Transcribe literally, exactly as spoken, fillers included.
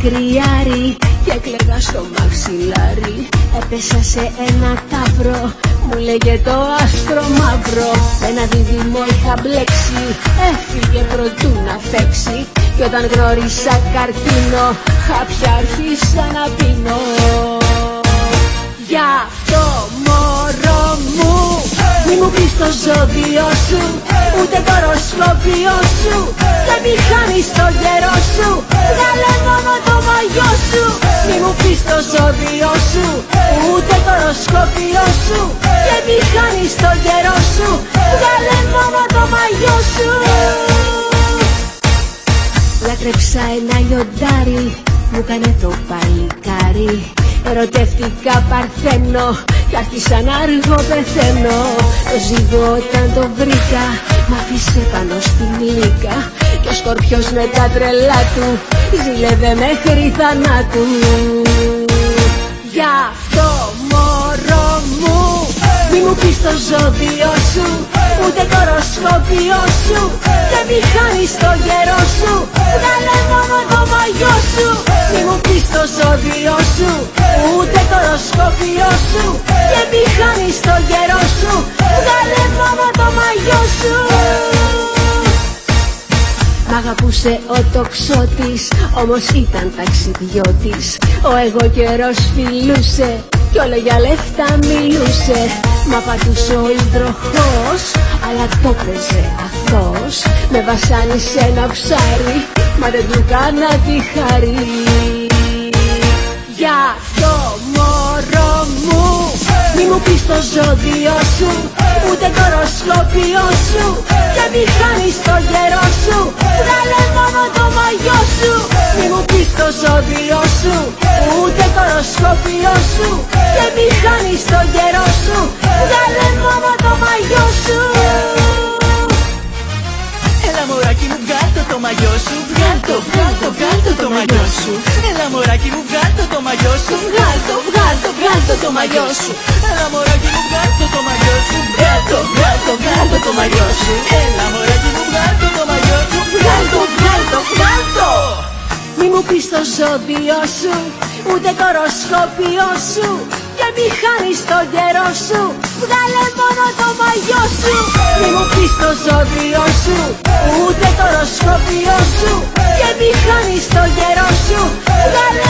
κρυάρι και κλαίγα στο μαξιλάρι. Έπεσα σε ένα ταύρο, μου λέγε το άστρο μαύρο. Ένα δίδυμο είχα μπλέξει, έφυγε προτού να φέξει. Κι όταν γνώρισα καρτίνο, χάπια άρχισα να πίνω. Για το μωρό μου, μη μου πεις το ζώδιο σου, ούτε το οροσκόπιο σου. Δεν μη χάνεις το καιρό σου, βγάλε μόνο το μαγιό σου. Μη μου πεις το ζώδιο σου, ούτε το οροσκόπιο σου. Δεν μη χάνεις το καιρό σου, βγάλε μόνο το μαγιό σου. Λάτρεψα ένα λιοντάρι, μου κάνε το παλικάρι. Ερωτεύτηκα παρθένο κι άρχισα να αργό πεθαίνω. Το ζύγο όταν το βρήκα μ' άφησε πάνω στην λύκα. Κι ο σκορπιός με τα τρελά του ζήλευε μέχρι θανάτου. Για το μωρό μου, μη μου πεις το ζώδιο σου, ούτε το οροσκόπιο σου. Δεν μη χάνεις το καιρό σου, βγάλε μόνο το μαγιό σου. Μη μου πεις το ζώδιο σου, ούτε το οροσκόπιο σου. Δεν μη χάνεις το καιρό σου, βγάλε μόνο το μαγιό σου. Μ' αγαπούσε ο τοξότης, όμως ήταν ταξιδιώτης. Ο εγώ καιρός φιλούσε κι όλο για λεφτά μιλούσε. Μ' απατούσε ο υδροχός, αλλά το παίζε αθώος. Με βασάνισε ένα ψάρι, μα δεν του κάνα τη χαρή. Για το μωρό μου, μη μου πεις το ζώδιο σου, ούτε το οροσκόπιο σου. Και μη χάνεις το καιρό σου, βγάλε μόνο το μαγιό σου. Μη μου πεις το ζώδιο σου, ούτε το οροσκόπιο σου. Και μη χάνεις το καιρό σου, βγάλε μόνο το μαγιό σου. Έλα μωράκι μου, βγάλτο το μαγιό σου. Βγάλτο, βγάλτο, βγάλτο το μαγιό σου. Έλα μωράκι μου, βγάλτο το μαγιό σου. Βγάλτο, βγάλτο, βγάλτο το μαγιό σου. Έλα μωράκι μου, βγάλτο το μαγιό σου. Βγάλτο, βγάλτο, βγάλτο το μαγιό σου. Έλα μωράκι μου, βγάλτο το μαγιό σου. Βγάλτο, βγάλτο, βγάλτο. Μη μου πεις το ζώδιο σου, ούτε το οροσκόπιο σου. Και μη χάνεις το καιρό σου, βγάλε μόνο το μαγιό σου. Μη μου πεις το ζώδιο σου, ούτε το οροσκόπιο σου. Και μη χάνεις το καιρό σου, βγάλε